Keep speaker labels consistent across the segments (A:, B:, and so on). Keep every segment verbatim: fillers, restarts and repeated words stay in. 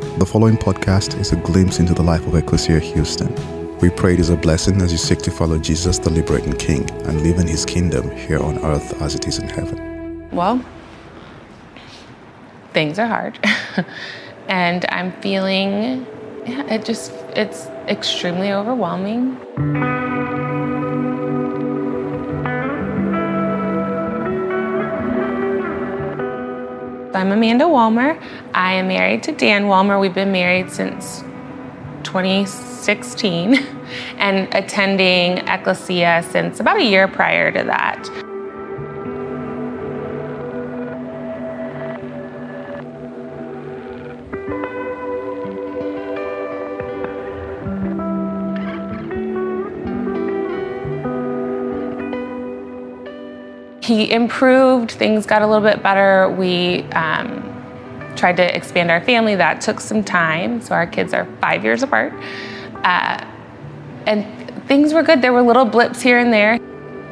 A: The following podcast is a glimpse into the life of Ecclesia Houston. We pray it is a blessing as you seek to follow Jesus, the liberating King, and live in his kingdom here on earth as it is in heaven.
B: Well, things are hard. And I'm feeling, yeah, it just, it's extremely overwhelming. I'm Amanda Walmer. I am married to Dan Walmer. We've been married since twenty sixteen and attending Ecclesia since about a year prior to that. He improved, things got a little bit better. We um, tried to expand our family. That took some time. So our kids are five years apart. Uh, and things were good. There were little blips here and there.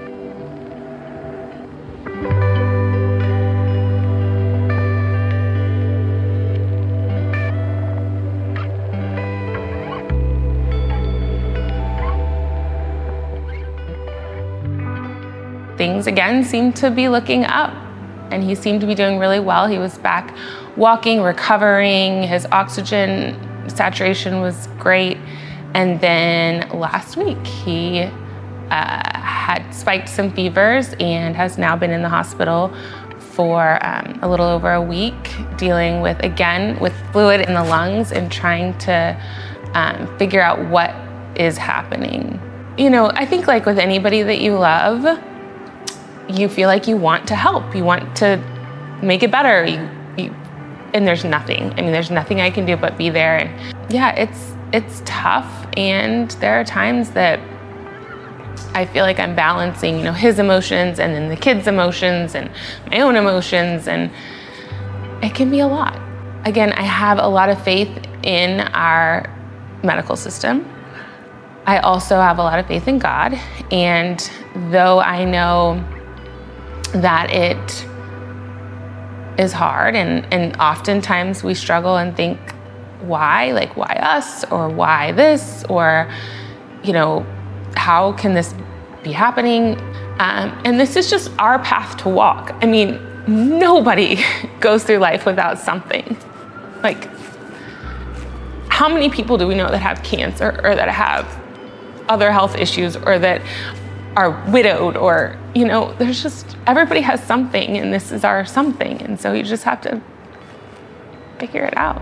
B: Things again seemed to be looking up, and he seemed to be doing really well. He was back walking, recovering. His oxygen saturation was great. And then last week he uh, had spiked some fevers and has now been in the hospital for um, a little over a week, dealing with, again, with fluid in the lungs and trying to um, figure out what is happening. You know, I think like with anybody that you love, you feel like you want to help, you want to make it better, you, you, and there's nothing. I mean, there's nothing I can do but be there. And yeah, it's it's tough, and there are times that I feel like I'm balancing, you know, his emotions and then the kids' emotions and my own emotions, and it can be a lot. Again, I have a lot of faith in our medical system. I also have a lot of faith in God, and though I know that it is hard, and, and oftentimes we struggle and think, why? Like, why us? Or why this? Or, you know, how can this be happening? Um, and this is just our path to walk. I mean, nobody goes through life without something. Like, how many people do we know that have cancer or that have other health issues or that are widowed, or, you know, there's just, everybody has something, and this is our something. And so you just have to figure it out.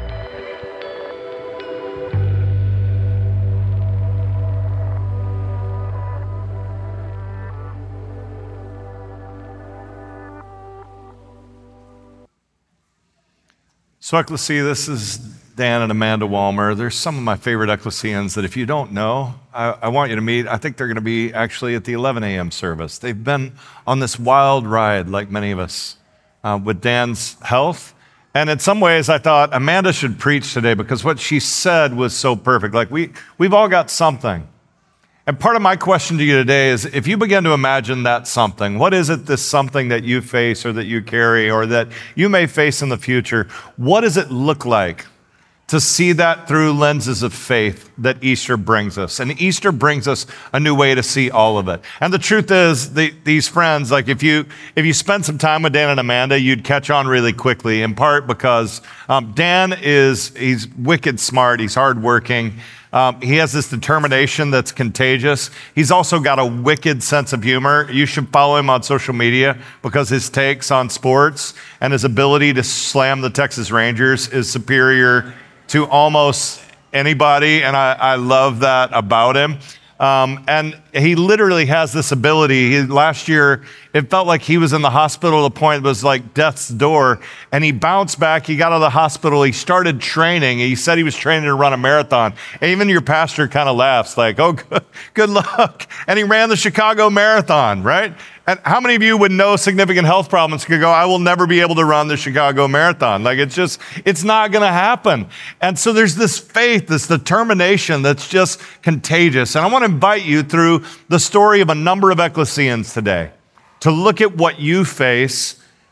C: So Ecclesia, this is Dan and Amanda Walmer. There's some of my favorite Ecclesians that if you don't know, I, I want you to meet. I think they're going to be actually at the eleven a.m. service. They've been on this wild ride, like many of us, uh, with Dan's health. And in some ways, I thought Amanda should preach today because what she said was so perfect. Like we, we've all got something. And part of my question to you today is, if you begin to imagine that something, what is it, this something that you face or that you carry or that you may face in the future? What does it look like to see that through lenses of faith that Easter brings us? And Easter brings us a new way to see all of it. And the truth is, the, these friends, like if you if you spend some time with Dan and Amanda, you'd catch on really quickly, in part because um, Dan is, he's wicked smart, he's hardworking. Um, he has this determination that's contagious. He's also got a wicked sense of humor. You should follow him on social media because his takes on sports and his ability to slam the Texas Rangers is superior to almost anybody, and I, I love that about him. Um, and he literally has this ability. He, last year, it felt like he was in the hospital. The point was like death's door, and he bounced back. He got out of the hospital. He started training. He said he was training to run a marathon. And even your pastor kind of laughs like, oh, good, good luck. And he ran the Chicago Marathon, right? And how many of you with no significant health problems could go, I will never be able to run the Chicago Marathon? Like it's just, it's not going to happen. And so there's this faith, this determination that's just contagious. And I want to invite you through the story of a number of Ecclesians today to look at what you face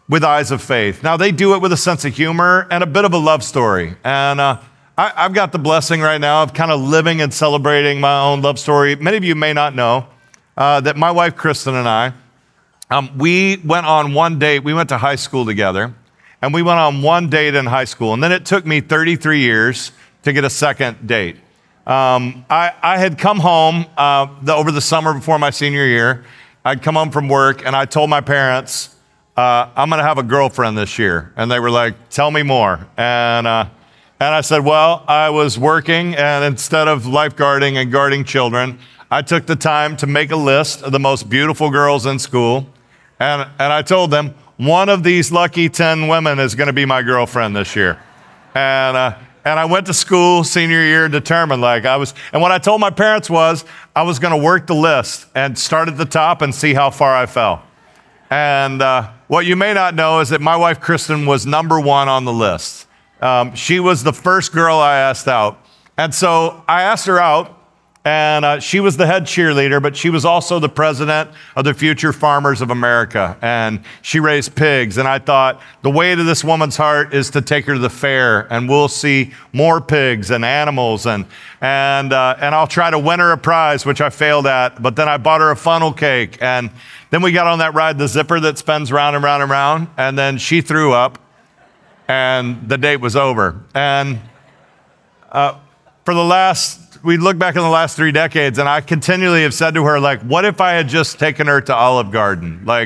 C: with eyes of faith. Now, they do it with a sense of humor and a bit of a love story. And uh, I, I've got the blessing right now of kind of living and celebrating my own love story. Many of you may not know uh, that my wife, Kristen, and I, um, we went on one date. We went to high school together, and we went on one date in high school. And then it took me thirty-three years to get a second date. Um, I, I had come home uh, the, over the summer before my senior year. I'd come home from work, and I told my parents, Uh, I'm going to have a girlfriend this year. And they were like, tell me more. And uh, and I said, well, I was working, and instead of lifeguarding and guarding children, I took the time to make a list of the most beautiful girls in school. And, and I told them, one of these lucky ten women is going to be my girlfriend this year. And uh, and I went to school senior year determined, like I was, and what I told my parents was I was going to work the list and start at the top and see how far I fell. And uh, what you may not know is that my wife, Kristen, was number one on the list. Um, she was the first girl I asked out. And so I asked her out, and uh, she was the head cheerleader, but she was also the president of the Future Farmers of America. And she raised pigs. And I thought, the way to this woman's heart is to take her to the fair, and we'll see more pigs and animals. And, and, uh, and I'll try to win her a prize, which I failed at. But then I bought her a funnel cake. And then we got on that ride, the zipper that spins round and round and round, and then she threw up, and the date was over. And uh, for the last, we look back in the last three decades, and I continually have said to her, like, what if I had just taken her to Olive Garden? Like,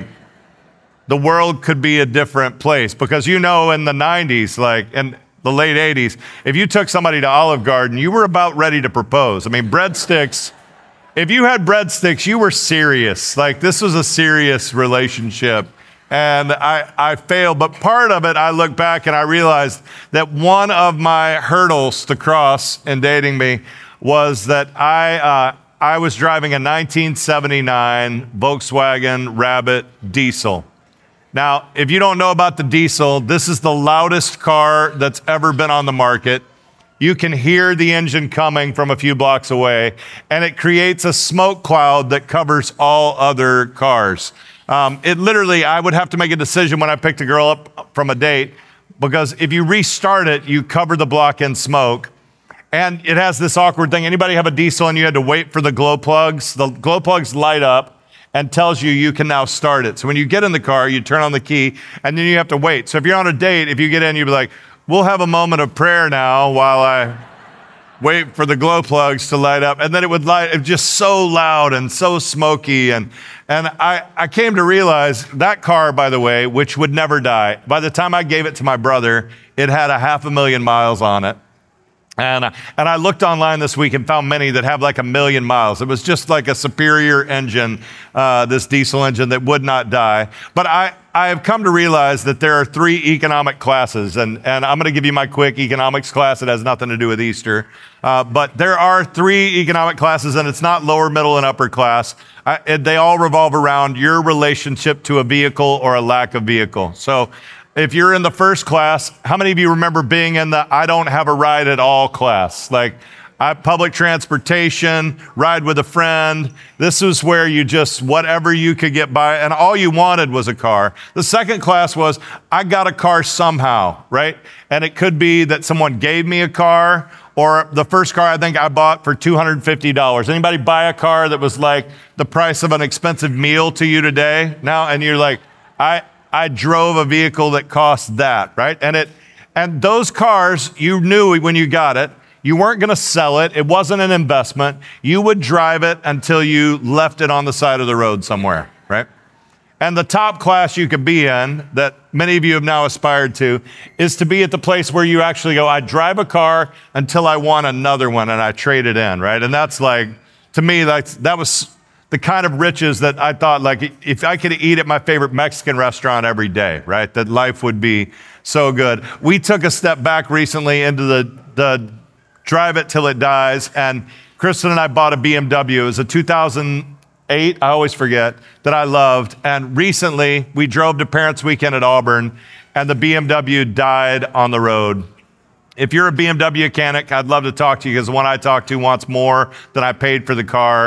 C: the world could be a different place. Because you know, in the nineties, like, in the late eighties, if you took somebody to Olive Garden, you were about ready to propose. I mean, breadsticks, if you had breadsticks, you were serious. Like, this was a serious relationship. And I, I failed. But part of it, I look back and I realized that one of my hurdles to cross in dating me was that I, uh, I was driving a nineteen seventy-nine Volkswagen Rabbit diesel. Now, if you don't know about the diesel, this is the loudest car that's ever been on the market. You can hear the engine coming from a few blocks away, and it creates a smoke cloud that covers all other cars. Um, it literally, I would have to make a decision when I picked a girl up from a date, because if you restart it, you cover the block in smoke. And it has this awkward thing. Anybody have a diesel and you had to wait for the glow plugs? The glow plugs light up and tells you you can now start it. So when you get in the car, you turn on the key, and then you have to wait. So if you're on a date, if you get in, you'd be like, we'll have a moment of prayer now while I wait for the glow plugs to light up. And then it would light, it was just so loud and so smoky. And, and I, I came to realize that car, by the way, which would never die, by the time I gave it to my brother, it had a half a million miles on it. And, and I looked online this week and found many that have like a million miles. It was just like a superior engine, uh, this diesel engine that would not die. But I, I have come to realize that there are three economic classes, and, and I'm going to give you my quick economics class. It has nothing to do with Easter. Uh, but there are three economic classes, and it's not lower, middle, and upper class. I, it, they all revolve around your relationship to a vehicle or a lack of vehicle. So if you're in the first class, how many of you remember being in the I don't have a ride at all class? Like I, public transportation, ride with a friend. This was where you just, whatever you could get by, and all you wanted was a car. The second class was, I got a car somehow, right? And it could be that someone gave me a car, or the first car I think I bought for two hundred fifty dollars. Anybody buy a car that was like the price of an expensive meal to you today? Now, and you're like, I, I drove a vehicle that cost that, right? And it, and those cars, you knew when you got it, you weren't going to sell it. It wasn't an investment. You would drive it until you left it on the side of the road somewhere, right? And the top class you could be in, that many of you have now aspired to, is to be at the place where you actually go, I drive a car until I want another one and I trade it in, right? And that's like, to me, that's, that was the kind of riches that I thought, like, if I could eat at my favorite Mexican restaurant every day, right, that life would be so good. We took a step back recently into the, the drive it till it dies, and Kristen and I bought a B M W. It was a two thousand eight, I always forget, that I loved. And recently, we drove to Parents Weekend at Auburn, and the B M W died on the road. If you're a B M W mechanic, I'd love to talk to you, because the one I talked to wants more than I paid for the car.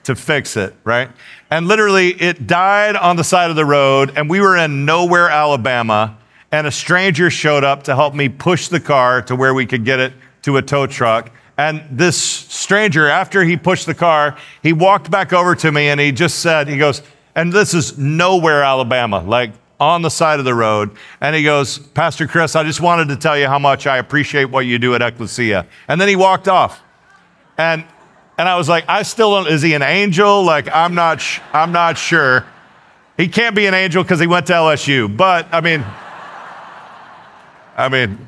C: to fix it, right? And literally it died on the side of the road, and we were in Nowhere, Alabama, and a stranger showed up to help me push the car to where we could get it to a tow truck. And this stranger, after he pushed the car, he walked back over to me and he just said, he goes, and this is Nowhere, Alabama, like on the side of the road. And he goes, Pastor Chris, I just wanted to tell you how much I appreciate what you do at Ecclesia. And then he walked off. And and I was like, I still don't, is he an angel? Like, I'm not, sh- I'm not sure. He can't be an angel because he went to L S U. But I mean, I mean,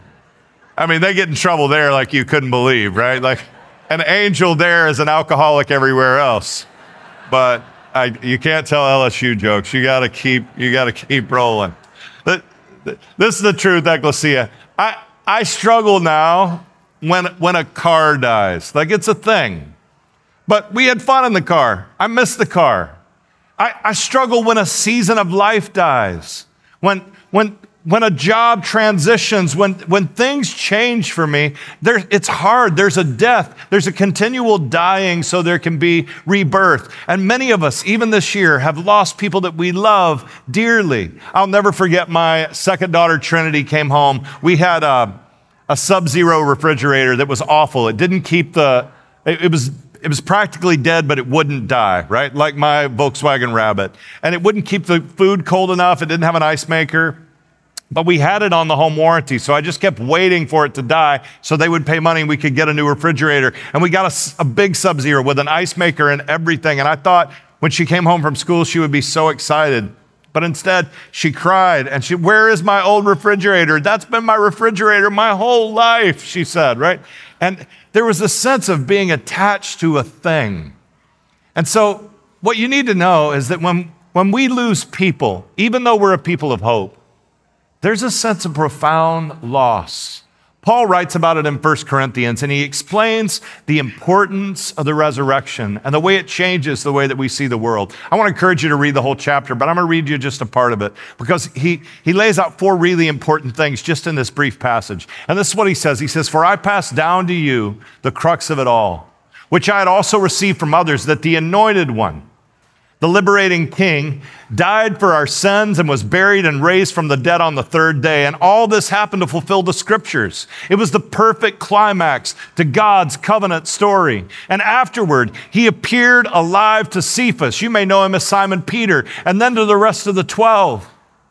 C: I mean, they get in trouble there like you couldn't believe, right? Like an angel there is an alcoholic everywhere else. But I, you can't tell L S U jokes. You gotta keep, you gotta keep rolling. But this is the truth, Ecclesia. I, I struggle now when, when a car dies. Like it's a thing. But we had fun in the car. I miss the car. I, I struggle when a season of life dies. When, when, when a job transitions, when, when things change for me, there, it's hard. There's a death. There's a continual dying so there can be rebirth. And many of us, even this year, have lost people that we love dearly. I'll never forget my second daughter, Trinity, came home. We had a, a Sub-Zero refrigerator that was awful. It didn't keep the, it, it was, It was practically dead, but it wouldn't die, right? Like my Volkswagen Rabbit. And it wouldn't keep the food cold enough. It didn't have an ice maker. But we had it on the home warranty, so I just kept waiting for it to die so they would pay money and we could get a new refrigerator. And we got a, a big Sub-Zero with an ice maker and everything. And I thought when she came home from school, she would be so excited. But instead, she cried and she, where is my old refrigerator? That's been my refrigerator my whole life, she said, right? And there was a sense of being attached to a thing. And so what you need to know is that when, when we lose people, even though we're a people of hope, there's a sense of profound loss. Paul writes about it in First Corinthians, and he explains the importance of the resurrection and the way it changes the way that we see the world. I want to encourage you to read the whole chapter, but I'm going to read you just a part of it because he, he lays out four really important things just in this brief passage. And this is what he says. He says, "For I passed down to you the crux of it all, which I had also received from others, that the Anointed One, the liberating King, died for our sins and was buried and raised from the dead on the third day. And all this happened to fulfill the scriptures. It was the perfect climax to God's covenant story. And afterward, he appeared alive to Cephas. You may know him as Simon Peter, and then to the rest of the twelve.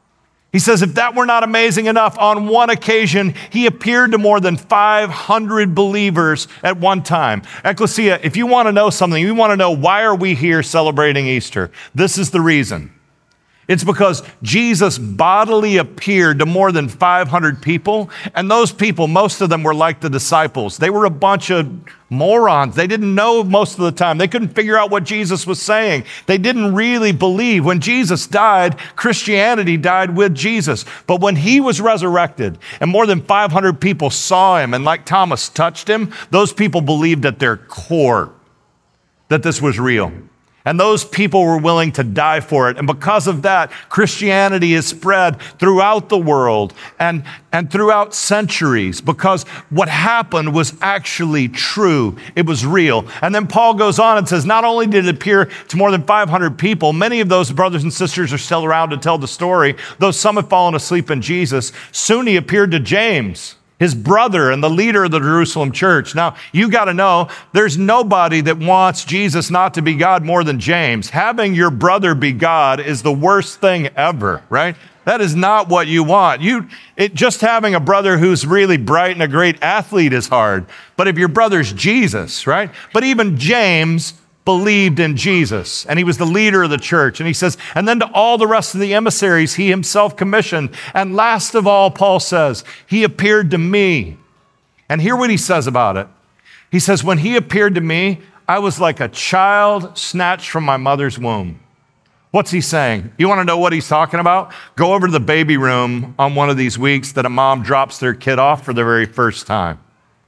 C: He says, if that were not amazing enough, on one occasion, he appeared to more than five hundred believers at one time. Ecclesia, if you want to know something, you want to know why are we here celebrating Easter, this is the reason. It's because Jesus bodily appeared to more than five hundred people, and those people, most of them were like the disciples. They were a bunch of morons. They didn't know most of the time. They couldn't figure out what Jesus was saying. They didn't really believe. When Jesus died, Christianity died with Jesus. But when he was resurrected and more than five hundred people saw him and like Thomas touched him, those people believed at their core that this was real. And those people were willing to die for it. And because of that, Christianity is spread throughout the world and, and throughout centuries, because what happened was actually true. It was real. And then Paul goes on and says, not only did it appear to more than five hundred people, many of those brothers and sisters are still around to tell the story, though some have fallen asleep in Jesus. Soon he appeared to James, his brother and the leader of the Jerusalem church. Now, you got to know, there's nobody that wants Jesus not to be God more than James. Having your brother be God is the worst thing ever, right? That is not what you want. You, it, just having a brother who's really bright and a great athlete is hard. But if your brother's Jesus, right? But even James believed in Jesus, and he was the leader of the church. And he says, and then to all the rest of the emissaries he himself commissioned. And last of all, Paul says, he appeared to me. And hear what he says about it. He says, when he appeared to me, I was like a child snatched from my mother's womb. What's he saying? You want to know what he's talking about? Go over to the baby room on one of these weeks that a mom drops their kid off for the very first time.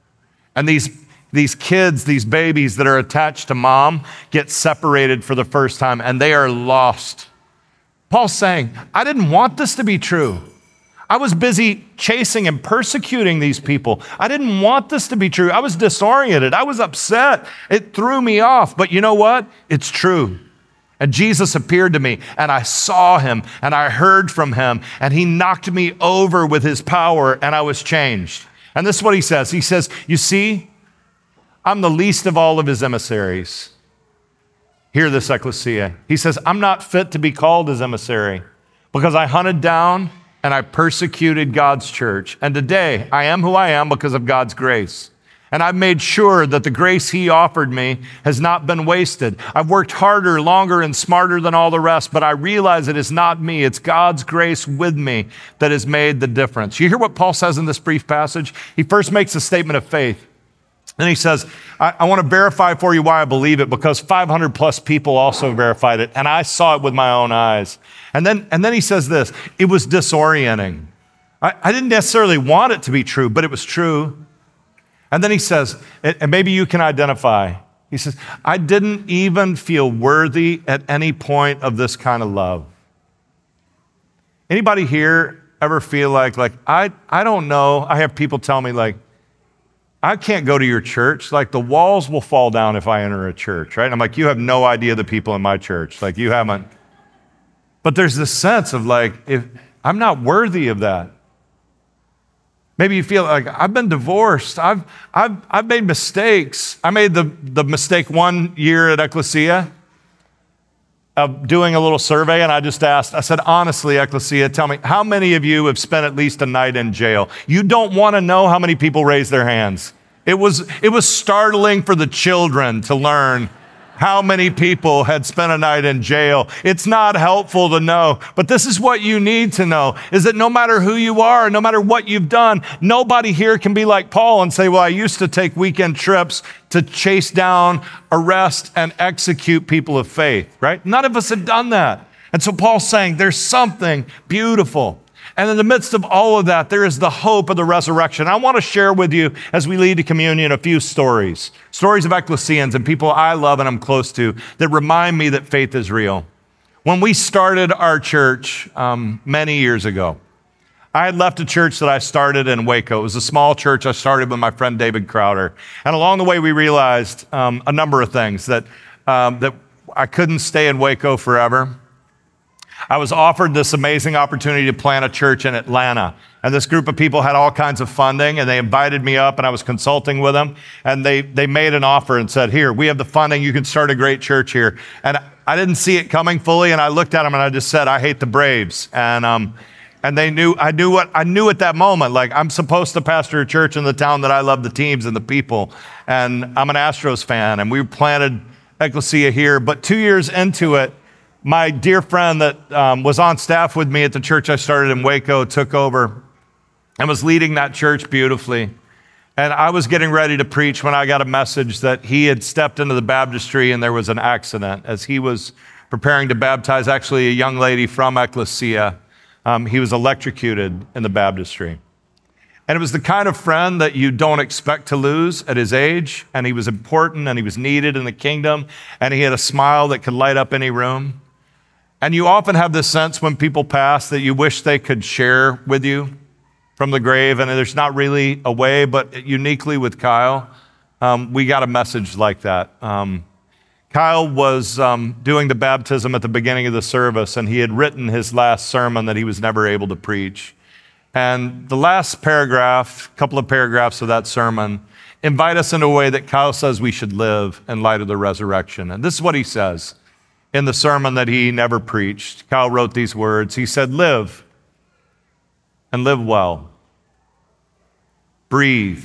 C: And these These kids, these babies that are attached to mom get separated for the first time and they are lost. Paul's saying, I didn't want this to be true. I was busy chasing and persecuting these people. I didn't want this to be true. I was disoriented. I was upset. It threw me off. But you know what? It's true. And Jesus appeared to me, and I saw him, and I heard from him, and he knocked me over with his power, and I was changed. And this is what he says. He says, you see, I'm the least of all of his emissaries. Hear this, ecclesia. He says, I'm not fit to be called his emissary because I hunted down and I persecuted God's church. And today I am who I am because of God's grace. And I've made sure that the grace he offered me has not been wasted. I've worked harder, longer, and smarter than all the rest, but I realize it is not me. It's God's grace with me that has made the difference. You hear what Paul says in this brief passage? He first makes a statement of faith. Then he says, I, I want to verify for you why I believe it, because five hundred plus people also verified it, and I saw it with my own eyes. And then, and then he says this, it was disorienting. I, I didn't necessarily want it to be true, but it was true. And then he says, and maybe you can identify, he says, I didn't even feel worthy at any point of this kind of love. Anybody here ever feel like, like I, I don't know, I have people tell me like, I can't go to your church. Like the walls will fall down if I enter a church, right? And I'm like, you have no idea the people in my church. Like you haven't. But there's this sense of like, if I'm not worthy of that. Maybe you feel like I've been divorced. I've, I've, I've made mistakes. I made the, the mistake one year at Ecclesia of doing a little survey, and I just asked, I said, honestly, Ecclesia, tell me, how many of you have spent at least a night in jail? You don't want to know how many people raised their hands. It was, it was startling for the children to learn how many people had spent a night in jail. It's not helpful to know, but this is what you need to know, is that no matter who you are, no matter what you've done, nobody here can be like Paul and say, well, I used to take weekend trips to chase down, arrest, and execute people of faith, right? None of us have done that. And so Paul's saying there's something beautiful. And in the midst of all of that, there is the hope of the resurrection. I want to share with you, as we lead to communion, a few stories. Stories of ecclesians and people I love and I'm close to that remind me that faith is real. When we started our church um, many years ago, I had left a church that I started in Waco. It was a small church I started with my friend David Crowder. And along the way, we realized um, a number of things, that, um, that I couldn't stay in Waco forever. I was offered this amazing opportunity to plant a church in Atlanta. And this group of people had all kinds of funding, and they invited me up, and I was consulting with them. And they, they made an offer and said, here, we have the funding. You can start a great church here. And I didn't see it coming fully, and I looked at them, and I just said, I hate the Braves. And um, and they knew, I knew what, I knew at that moment, like I'm supposed to pastor a church in the town that I love the teams and the people. And I'm an Astros fan, and we planted Ecclesia here. But two years into it, my dear friend that um, was on staff with me at the church I started in Waco took over and was leading that church beautifully. And I was getting ready to preach when I got a message that he had stepped into the baptistry and there was an accident. As he was preparing to baptize actually a young lady from Ecclesia, um, he was electrocuted in the baptistry. And it was the kind of friend that you don't expect to lose at his age. And he was important and he was needed in the kingdom. And he had a smile that could light up any room. And you often have this sense when people pass that you wish they could share with you from the grave, and there's not really a way, but uniquely with Kyle, um, we got a message like that. Um, Kyle was um, doing the baptism at the beginning of the service, and he had written his last sermon that he was never able to preach. And the last paragraph, couple of paragraphs of that sermon, invite us into a way that Kyle says we should live in light of the resurrection. And this is what he says. In the sermon that he never preached, Kyle wrote these words. He said, live and live well. Breathe.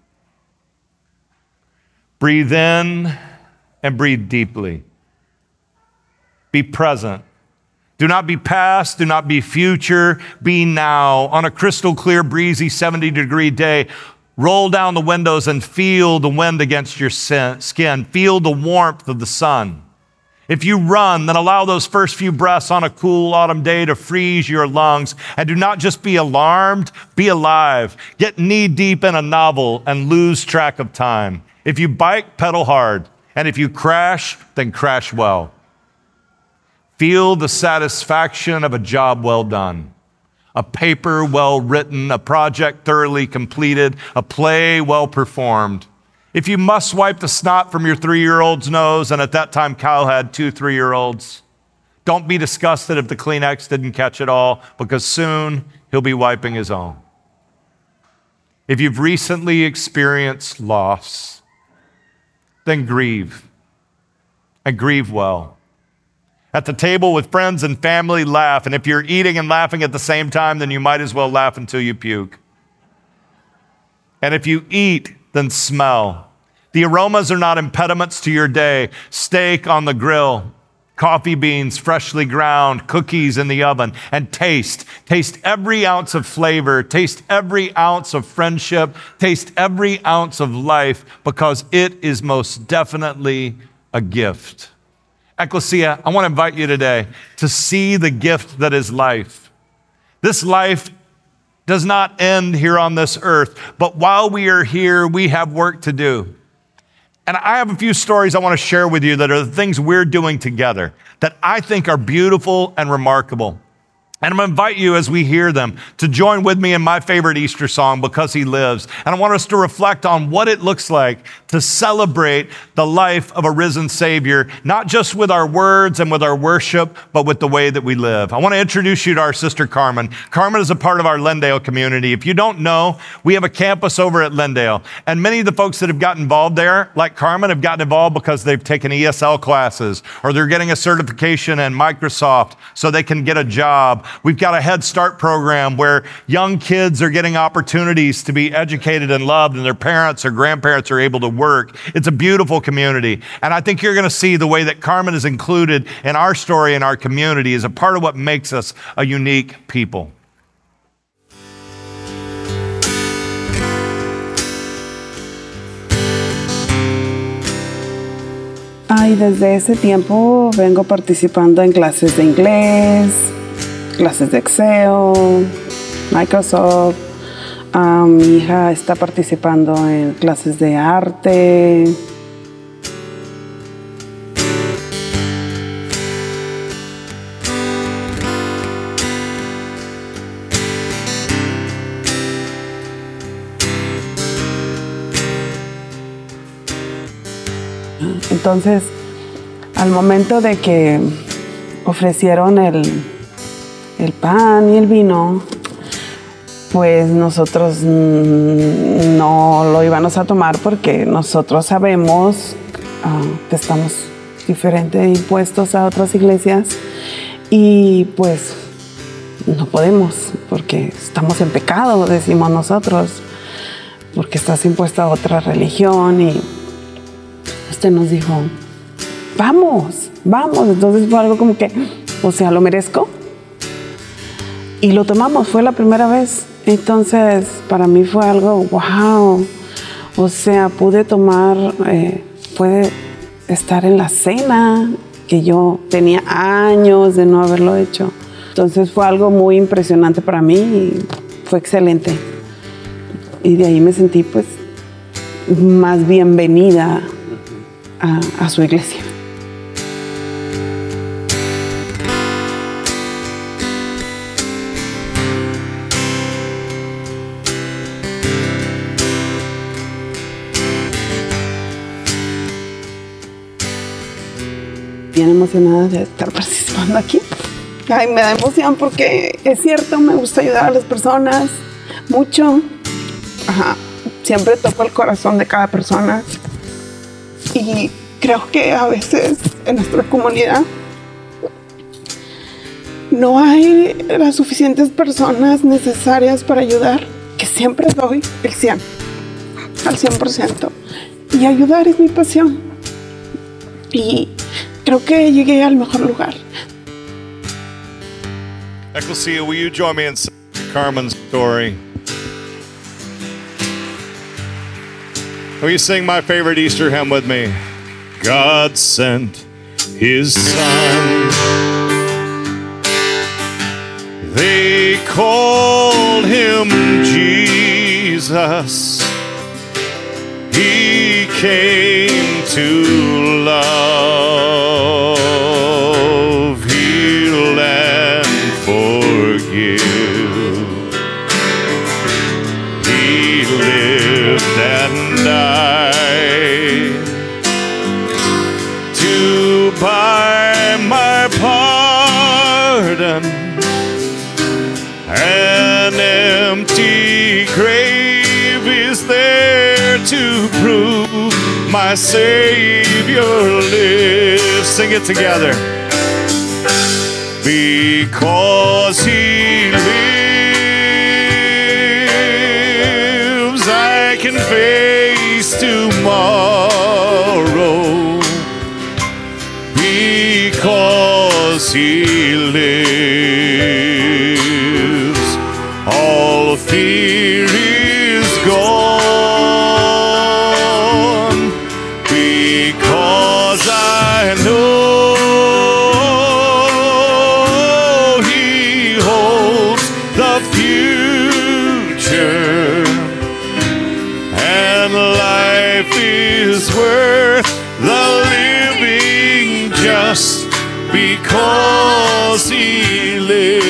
C: Breathe in and breathe deeply. Be present. Do not be past, do not be future, be now. On a crystal clear, breezy seventy degree day, roll down the windows and feel the wind against your skin. Feel the warmth of the sun. If you run, then allow those first few breaths on a cool autumn day to freeze your lungs. And do not just be alarmed, be alive. Get knee deep in a novel and lose track of time. If you bike, pedal hard. And if you crash, then crash well. Feel the satisfaction of a job well done. a paper well written, a project thoroughly completed, a play well performed. If you must wipe the snot from your three-year-old's nose, and at that time Kyle had two three-year-olds, don't be disgusted if the Kleenex didn't catch it all, because soon he'll be wiping his own. If you've recently experienced loss, then grieve, and grieve well. At the table with friends and family, laugh, and if you're eating and laughing at the same time, then you might as well laugh until you puke. And if you eat, then smell. The aromas are not impediments to your day. Steak on the grill, coffee beans freshly ground, cookies in the oven, and taste. Taste every ounce of flavor, taste every ounce of friendship, taste every ounce of life, because it is most definitely a gift. Ecclesia, I want to invite you today to see the gift that is life. This life does not end here on this earth, but while we are here, we have work to do. And I have a few stories I want to share with you that are the things we're doing together that I think are beautiful and remarkable. And I'm going to invite you, as we hear them, to join with me in my favorite Easter song, Because He Lives. And I want us to reflect on what it looks like to celebrate the life of a risen Savior, not just with our words and with our worship, but with the way that we live. I want to introduce you to our sister Carmen. Carmen is a part of our Lendale community. If you don't know, we have a campus over at Lendale. And many of the folks that have gotten involved there, like Carmen, have gotten involved because they've taken E S L classes, or they're getting a certification in Microsoft so they can get a job. We've got a Head Start program where young kids are getting opportunities to be educated and loved, and their parents or grandparents are able to work. It's a beautiful community. And I think you're going to see the way that Carmen is included in our story and our community is a part of what makes us a unique people.
D: Ay, desde ese tiempo vengo participando en clases de inglés, clases de Excel, Microsoft. Um, mi hija está participando en clases de arte. Entonces, al momento de que ofrecieron el el pan y el vino, pues nosotros no lo íbamos a tomar porque nosotros sabemos uh, que estamos diferente impuestos a otras iglesias y pues no podemos porque estamos en pecado, decimos nosotros, porque estás impuesto a otra religión. Y usted nos dijo, vamos, vamos. Entonces fue algo como que, o sea, ¿lo merezco? Y lo tomamos, fue la primera vez. Entonces, para mí fue algo, wow. O sea, pude tomar, eh, pude estar en la cena, que yo tenía años de no haberlo hecho. Entonces, fue algo muy impresionante para mí y fue excelente. Y de ahí me sentí, pues, más bienvenida a, a su iglesia. Bien emocionada de estar participando aquí. Ay, me da emoción porque es cierto, me gusta ayudar a las personas mucho. Ajá. Siempre toco el corazón de cada persona. Y creo que a veces en nuestra comunidad no hay las suficientes personas necesarias para ayudar, que siempre doy el cien, al cien por ciento. Y ayudar es mi pasión. Y creo que llegué al mejor lugar.
C: Ecclesia, will you join me in Carmen's story? Will you sing my favorite Easter hymn with me? God sent His Son. They called Him Jesus. He came to love, heal, and forgive. to prove my Savior lives. Sing it together. Because He lives, I can face tomorrow. Because He lives, all fear is gone. Because I know worth the living just because He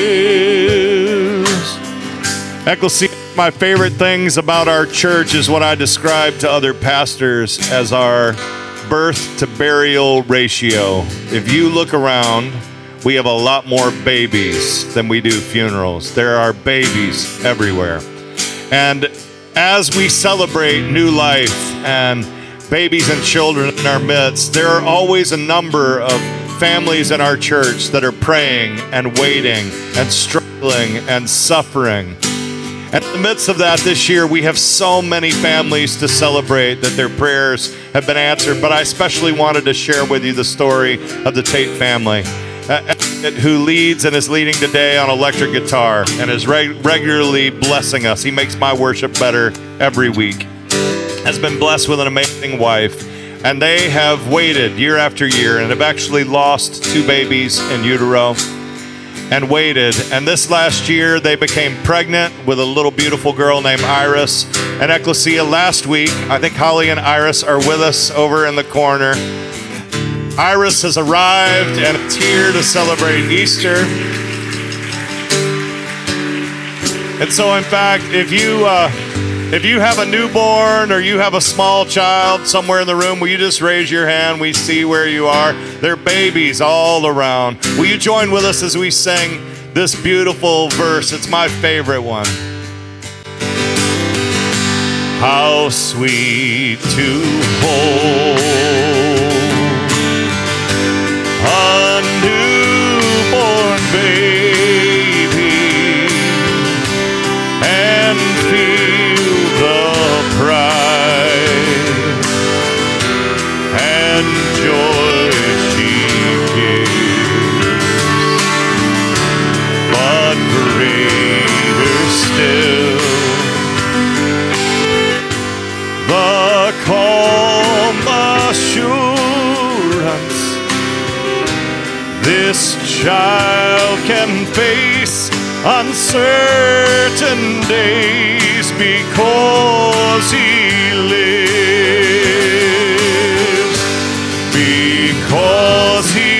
C: lives. Ecclesia, my favorite things about our church is what I describe to other pastors as our birth to burial ratio. If you look around, we have a lot more babies than we do funerals. There are babies everywhere. And as we celebrate new life and babies and children in our midst, there are always a number of families in our church that are praying and waiting and struggling and suffering. And in the midst of that, this year, we have so many families to celebrate that their prayers have been answered. But I especially wanted to share with you the story of the Tate family, uh, who leads and is leading today on electric guitar and is reg- regularly blessing us. He makes my worship better every week. Has been blessed with an amazing wife, and they have waited year after year and have actually lost two babies in utero and waited. And this last year, they became pregnant with a little beautiful girl named Iris. And Ecclesia, last week, I think Holly and Iris are with us over in the corner. Iris has arrived and it's here to celebrate Easter. And so, in fact, if you uh, if you have a newborn or you have a small child somewhere in the room, will you just raise your hand? We see where you are. There are babies all around. Will you join with us as we sing this beautiful verse? It's my favorite one. How sweet to hold a newborn baby and feel the pride and joy she gives, but greater still the calm assurance this child can face uncertain days because he lives, because he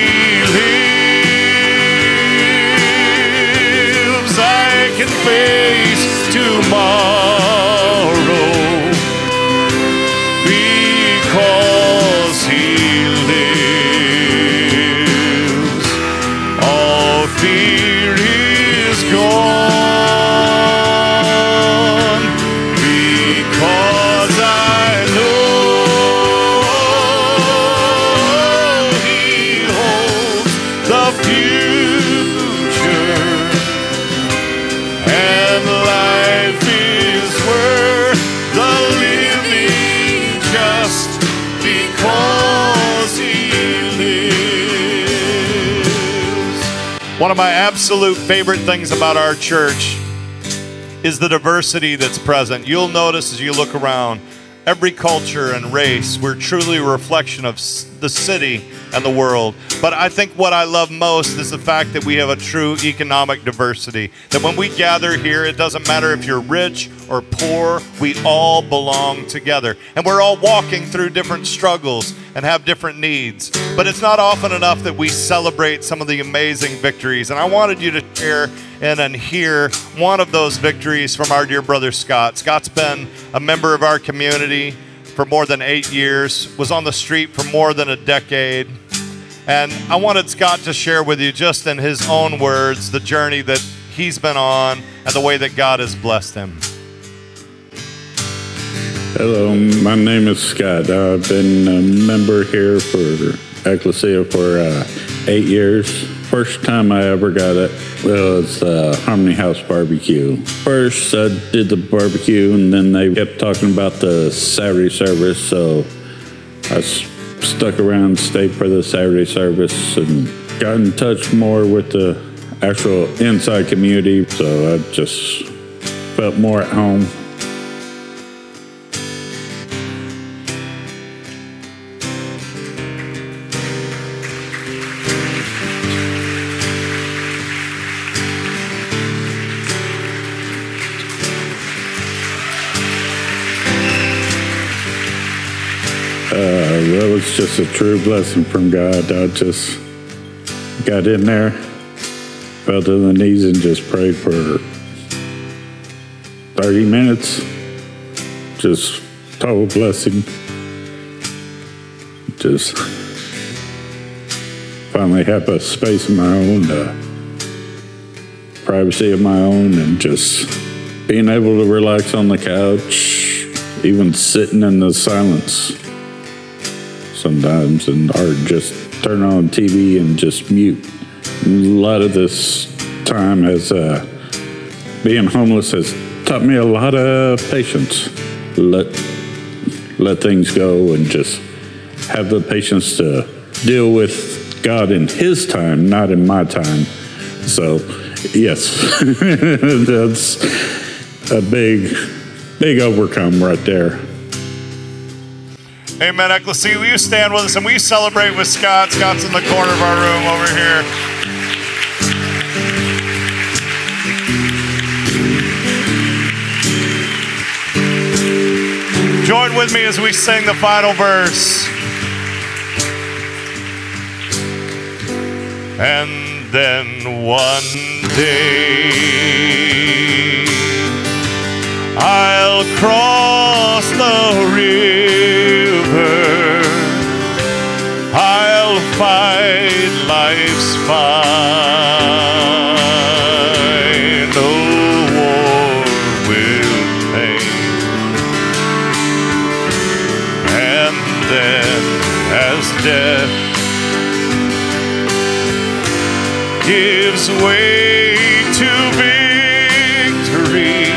C: lives, I can face tomorrow, because he lives, all fear is gone, because I know he holds the future, and life is worth the living just because he lives. One of my absolute favorite things about our church is the diversity that's present. You'll notice as you look around, every culture and race, we're truly a reflection of s- the city and the world. But I think what I love most is the fact that we have a true economic diversity. That when we gather here, it doesn't matter if you're rich or poor, we all belong together. And we're all walking through different struggles and have different needs. But it's not often enough that we celebrate some of the amazing victories. And I wanted you to share in and hear one of those victories from our dear brother Scott. Scott's been a member of our community for more than eight years, was on the street for more than a decade. And I wanted Scott to share with you, just in his own words, the journey that he's been on and the way that God has blessed him.
E: Hello, my name is Scott. I've been a member here for Ecclesia for uh, eight years. First time I ever got it was uh, Harmony House Barbecue. First, I did the barbecue, and then they kept talking about the Saturday service, so I s- stuck around, stayed for the Saturday service, and got in touch more with the actual inside community, so I just felt more at home. Uh, that was just a true blessing from God. I just got in there, fell to the knees, and just prayed for thirty minutes. Just total blessing. Just finally have a space of my own, uh, privacy of my own, and just being able to relax on the couch, even sitting in the silence sometimes, and or just turn on T V and just mute. A lot of this time has uh, being homeless has taught me a lot of patience. Let let things go and just have the patience to deal with God in His time, not in my time. So, yes, that's a big, big overcome right there.
C: Amen, Ecclesia. Will you stand with us and will you celebrate with Scott? Scott's in the corner of our room over here. Join with me as we sing the final verse. And then one day I'll cross the river, I'll fight life's fight, no war will pain. And then as death gives way to victory,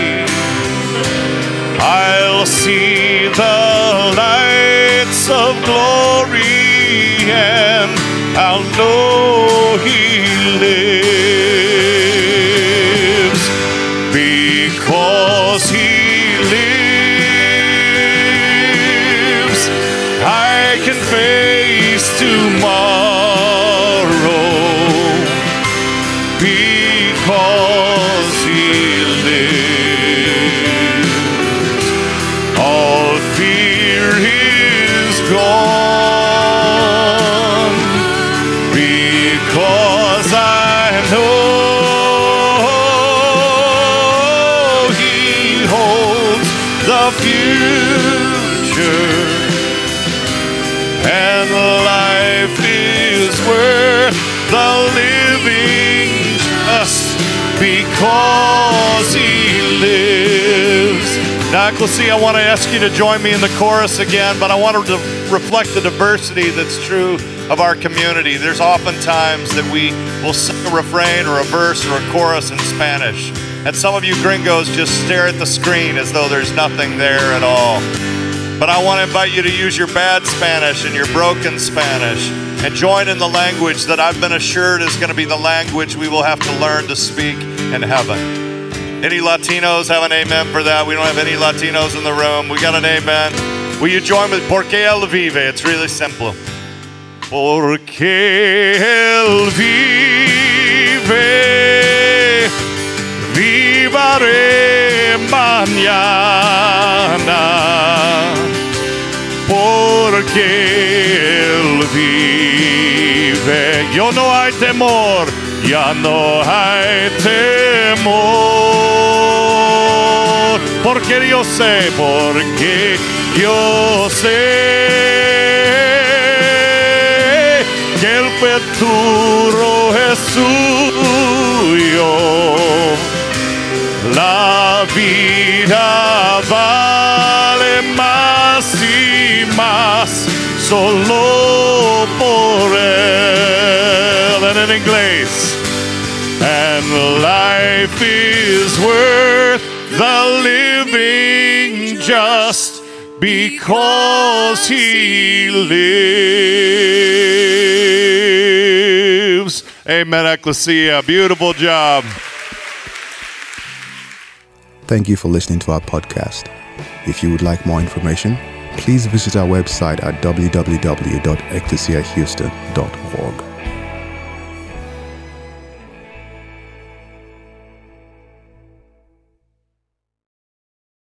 C: I'll see the lights of glory, and I'll know He lives. Because He lives, I can face tomorrow. Because He lives, all fear is gone. Because I know He holds the future, and life is worth the living just because He lives. Now, Ecclesia, I want to ask you to join me in the chorus again, but I want to reflect the diversity that's true of our community. There's often times that we will sing a refrain or a verse or a chorus in Spanish, and some of you gringos just stare at the screen as though there's nothing there at all. But I want to invite you to use your bad Spanish and your broken Spanish and join in the language that I've been assured is going to be the language we will have to learn to speak in heaven. Any Latinos have an amen for that? We don't have any Latinos in the room. We got an amen. Will you join with Porque Él vive? It's really simple. Porque Él vive, vivaré mañana. Porque Él vive, yo no hay temor, ya no hay temor. Porque yo sé, porque yo sé que el futuro es suyo. La vida vale más solo por él. And in inglés. And life is worth the living just because he lives. Amen, Ecclesia. Beautiful job.
A: Thank you for listening to our podcast. If you would like more information, please visit our website at w w w dot ecclesia houston dot org.